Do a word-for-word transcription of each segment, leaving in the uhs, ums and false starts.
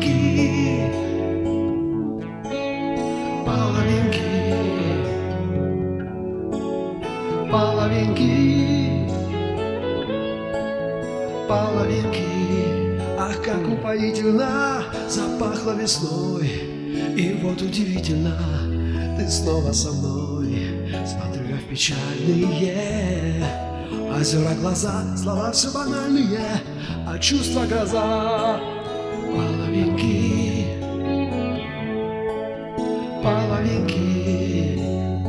половинки, половинки, половинки, половинки. Ах, как упоительно запахло весной, и вот удивительно, ты снова со мной. Смотрю я в печальные озера глаза, слова все банальные, а чувства гроза. Половинки, половинки,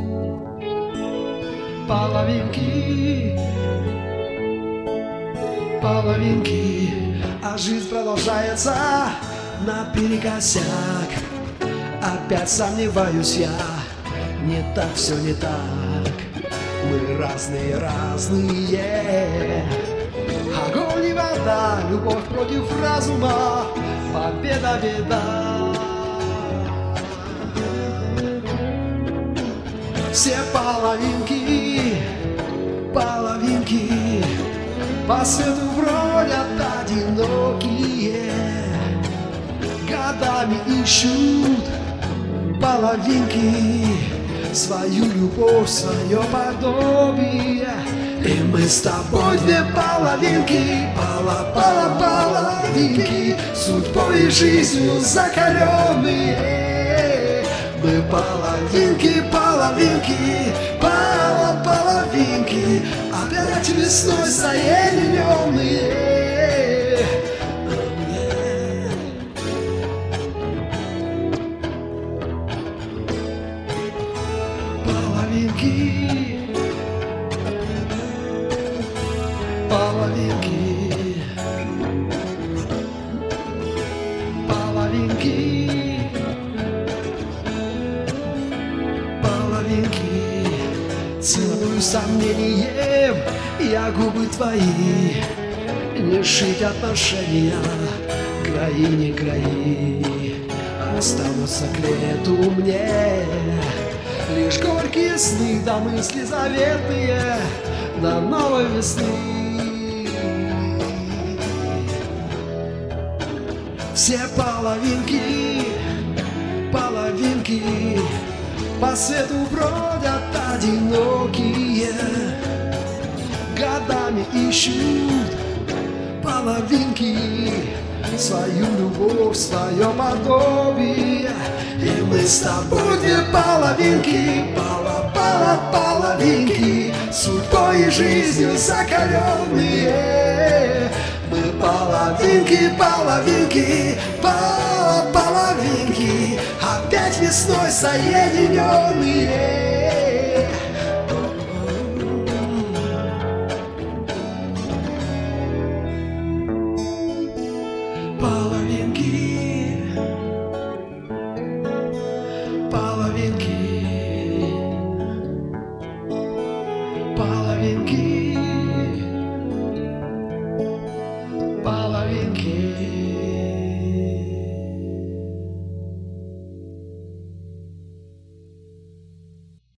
половинки, половинки. А жизнь продолжается наперекосяк. Опять сомневаюсь я, не так, все не так. Мы разные, разные. Огонь и вода, любовь против разума, победа, беда. Все половинки, половинки по свету бродят одинокие, годами ищут половинки свою любовь, свое подобие. И мы с тобой две половинки, пола-пола-половинки, судьбой и жизнью закаленные. Мы половинки, половинки, пола-половинки, опять весной соединенные. Половинки, половинки, половинки, половинки. Целую сомнением я губы твои, не шить отношения, краи, не краи, останутся к лету мне лишь горькие сны, да мысли заветные до новой весны. Все половинки, половинки по свету бродят одинокие, годами ищут половинки свою любовь, свое подобие. И мы с тобой две половинки, пола-пола-половинки, судьбой и жизнью закаленные. Мы половинки, половинки, пола-половинки, опять весной соединенные. Половинки, половинки, половинки, половинки.